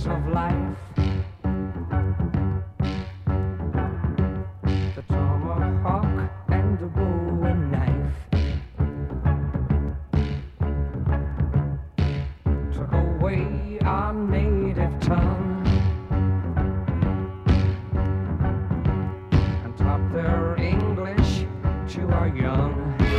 of life. The tomahawk and the bowie knife took away our native tongue and taught their English to our young.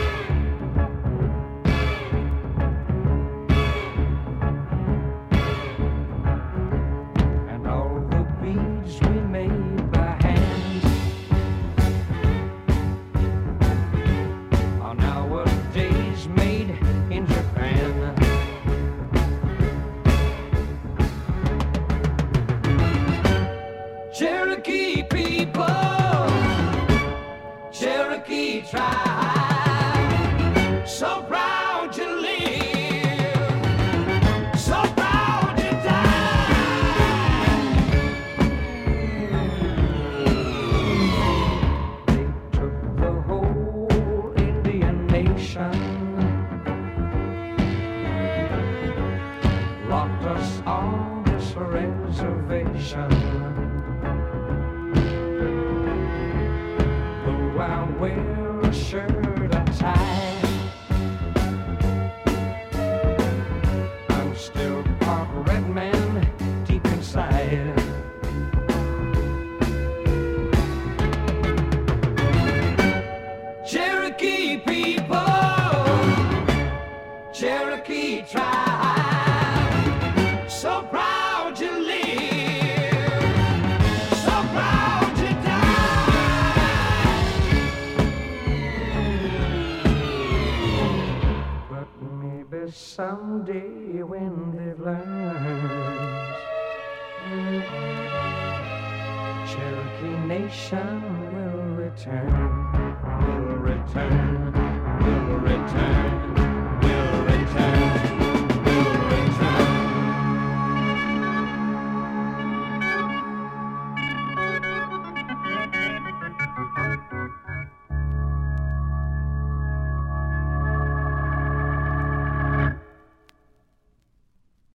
And all the beads we made by hand are nowadays made in Japan. Cherokee people, Cherokee tribe, so proud to live, so proud to die. They took the whole Indian nation, locked us on this reservation. Though I wear a shirt and tie, I'm still part red man deep inside. Cherokee people, Cherokee tribe, so proud to live, so proud to die. But maybe someday when they've learned, Cherokee Nation will return, will return, will return.